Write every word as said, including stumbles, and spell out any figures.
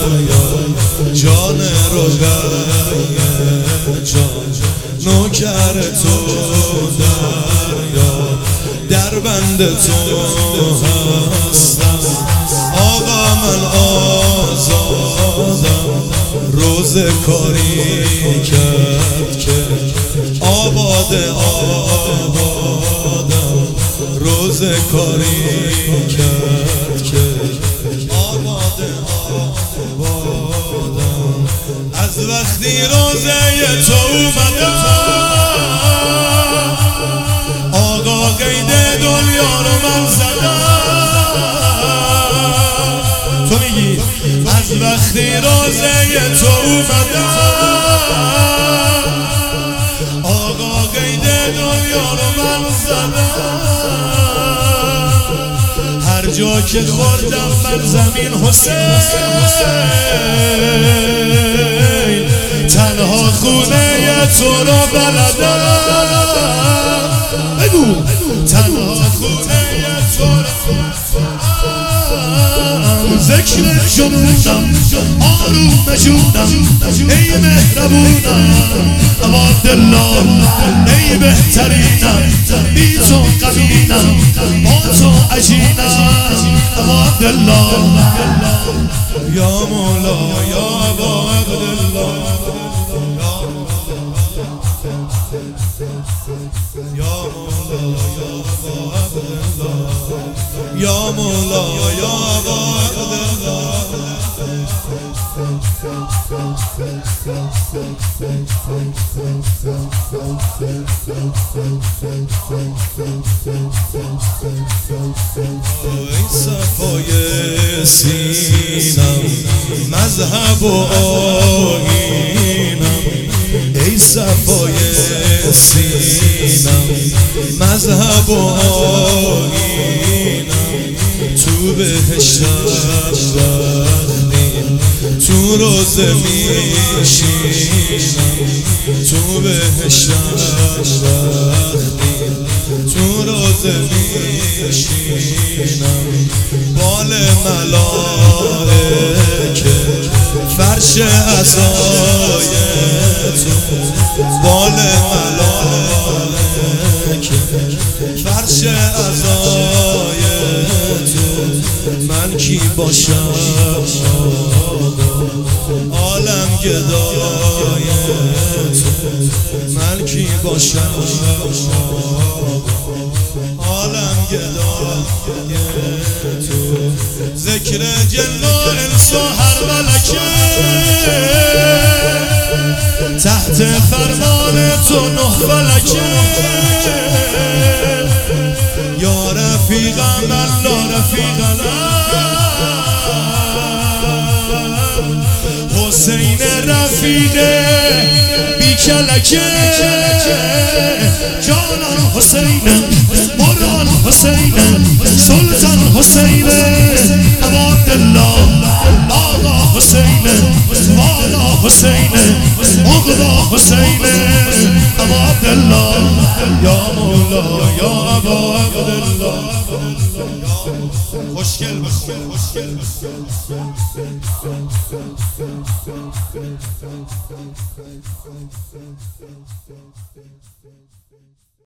جان رقیه جان نوکر تو دریا در بند تو هستم آقا من آزادم روز کاری کرد که آباد آبادم روز کاری کرد که آباد آبادم از وقتی روزه تو اومدم آقا قید دنیا رو من زدم تو میگی از وقتی روزه تو اومدم آقا قید دنیا رو من زدم هر جا که خوردم بر زمین حسین تنها خونه تو رو بلدم بگو تنها خونه تو رو ذکر جنونم آروم جونم ای مهربونم عبدالله ای بهترینم بی تو قوینم با تو عجینم عبدالله یا مولا یا عبدالله یا مولا یا مولا یا ای صفای سینم مذهب و آیینم ای صفای سینم مذهب و آیینم تو بهشت رفتیم تو روزه میشینم تو بهشت رفتیم تو روزه میشینم بال ملائکه فرش عصای تو بال ملائکه فرش عصای تو من کی باشم عالم گدای تو من کی باشم عالم گدای تو ذکر جن و انس و هر ملکه تحت فرمان تو نه فلکه یا رفیقم لا رفیق لم حسین رفیق بی کلکه جانان حسینم مران حسینم سلطان حسینم عبدالله آقا حسینم والا حسینم عقبا حسینم عبدالله یا مولا یا عبدالله خوشگل بخون خوشگل بخون